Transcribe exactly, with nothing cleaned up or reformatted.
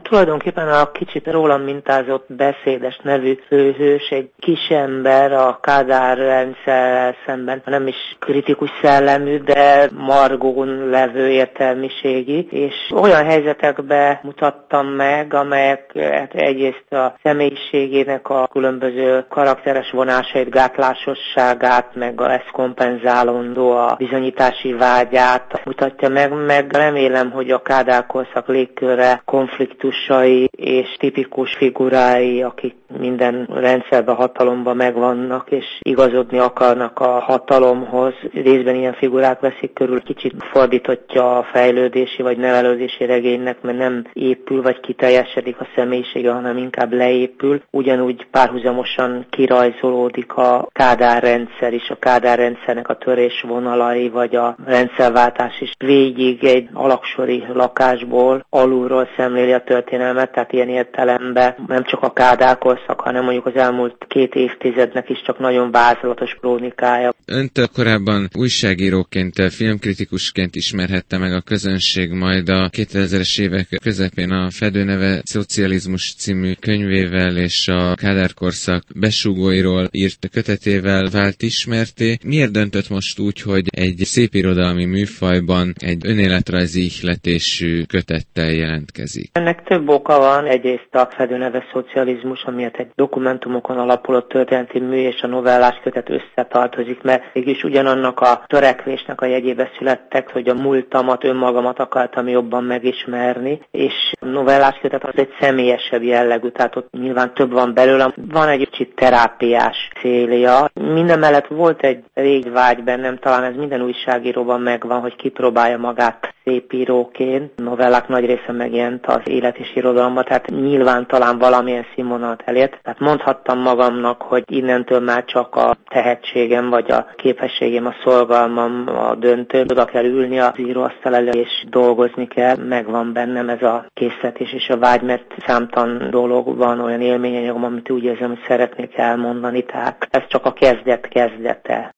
Tulajdonképpen a kicsit rólam mintázott Beszédes nevű főhős egy kisember a Kádár rendszerrel szemben, nem is kritikus szellemű, de margón levő értelmiségi, és olyan helyzetekbe mutattam meg, amelyek hát egyrészt a személyiségének a különböző karakteres vonásait, gátlásosságát, meg a ezt kompenzálandó a bizonyítási vágyát mutatja meg, meg remélem, hogy a Kádár korszak légköre konfliktusai és tipikus figurái, akik minden rendszerben, hatalomban megvannak, és igazodni akarnak a hatalomhoz. Részben ilyen figurák veszik körül, kicsit fordítottja a fejlődési vagy nevelődési regénynek, mert nem épül vagy kiteljesedik a személyisége, hanem inkább leépül. Ugyanúgy párhuzamosan kirajzolódik a Kádár rendszer is, a Kádár rendszernek a törésvonalai, vagy a rendszerváltás is végig egy alaksori lakásból alulról szemléli a történelmet, tehát ilyen értelemben nem csak a Kádár korszak, hanem mondjuk az elmúlt két évtizednek is csak nagyon vázlatos krónikája. Önt korábban újságíróként, filmkritikusként ismerhette meg a közönség, majd a kétezres évek közepén a Fedőneve Szocializmus című könyvével és a Kádár korszak besúgóiról írt kötetével vált ismerté. Miért döntött most úgy, hogy egy szépirodalmi műfajban egy önéletrajzi ihletésű kötettel jelentkezik? Ennek több oka van. Egyrészt a Fedőneve Szocializmus, amiért egy dokumentumokon alapuló történeti mű és a novellás kötet összetartozik, mert mégis ugyanannak a törekvésnek a jegyébe születtek, hogy a múltamat, önmagamat akartam jobban megismerni, és a novellás kötet az egy személyesebb jellegű, tehát ott nyilván több van belőle. Van egy kicsit terápiás célja. Mindemellett volt egy régi vágy bennem, talán ez minden újságíróban megvan, hogy kipróbálja magát szépíróként. A novellák nagy része megjelent az élet és irodalomban, tehát nyilván talán valamilyen színvonalat elért. Tehát mondhattam magamnak, hogy innentől már csak a tehetségem vagy a képességem, a szolgalmam a döntő. Oda kell ülni az íróasztal elő és dolgozni kell. Megvan bennem ez a készletés és a vágy, mert számtalan dolog van, olyan élményanyagom, amit úgy érzem, hogy szeretnék elmondani. Tehát ez csak a kezdet kezdete.